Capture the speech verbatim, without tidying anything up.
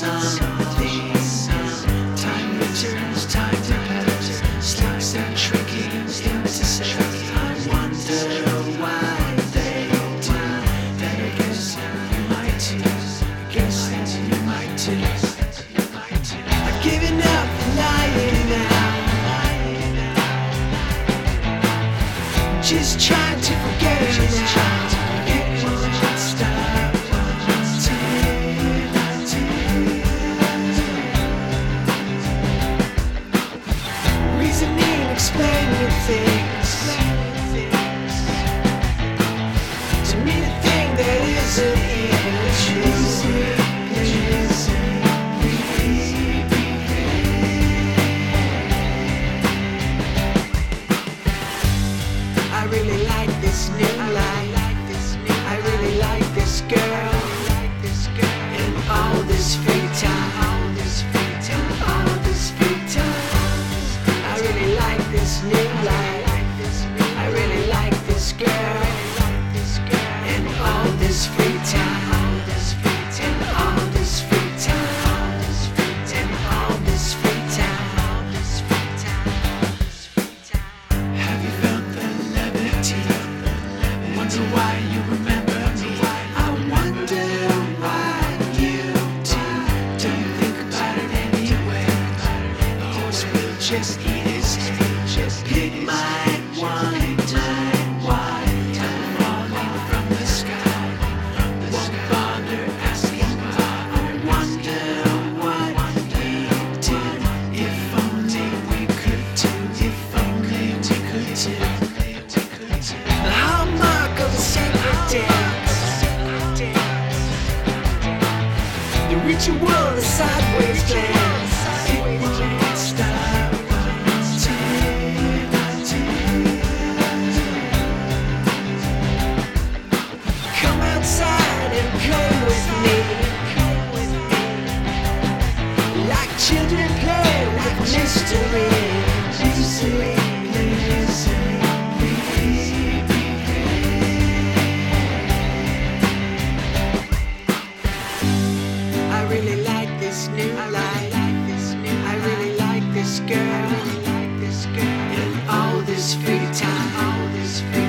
something. Time returns, time repels, slips and tricky innocence. I wonder why they do that. I guess you might too. I guess that you might too. I've given up lying now. Just trying to forget it now. It won't stop until reasoning, explaining things to me, the thing that isn't even true. I really like this new life. I really like this girl. And all this free time. All this free time. I really like this new life. I really like this girl. And all this free time. And all this free time. And all this free time. Have you felt the levity? Wonder why you remember me. I wonder why you do. Don't think about it anyway. The horse will just eat his hay. Pig might wonder why I'm falling from the sky. Won't bother asking why. I wonder what we do. If only we could do. If only we could do. The hallmark of a sacred dance. The ritual, the sideways glance. It won't stop until come outside and play with me, like children play with mystery. Music, I really like this new life. I really like this girl. And all this free time.